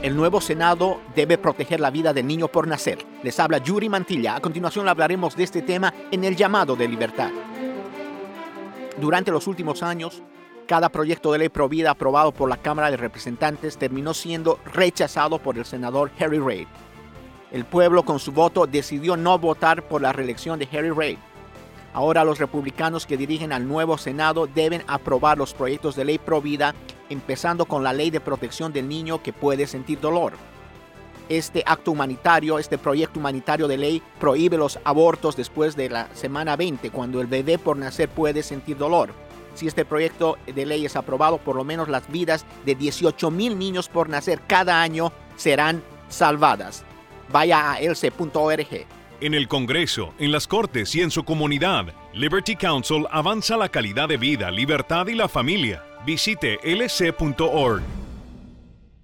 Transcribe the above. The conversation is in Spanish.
El nuevo Senado debe proteger la vida del niño por nacer. Les habla Yuri Mantilla. A continuación hablaremos de este tema en el llamado de libertad. Durante los últimos años, cada proyecto de ley pro vida aprobado por la Cámara de Representantes terminó siendo rechazado por el senador Harry Reid. El pueblo con su voto decidió no votar por la reelección de Harry Reid. Ahora los republicanos que dirigen al nuevo Senado deben aprobar los proyectos de ley pro vida, empezando con la ley de protección del niño que puede sentir dolor. Este proyecto humanitario de ley prohíbe los abortos después de la semana 20, cuando el bebé por nacer puede sentir dolor. Si este proyecto de ley es aprobado, por lo menos las vidas de 18,000 niños por nacer cada año serán salvadas. Vaya a elce.org. En el Congreso, en las Cortes y en su comunidad, Liberty Counsel avanza la calidad de vida, libertad y la familia. Visite lc.org.